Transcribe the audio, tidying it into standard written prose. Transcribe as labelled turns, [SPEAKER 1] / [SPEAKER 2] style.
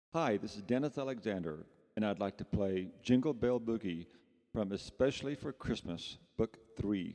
[SPEAKER 1] Hi, this is Dennis Alexander, and I'd like to play Jingle Bell Boogie from Especially for Christmas, Book 3.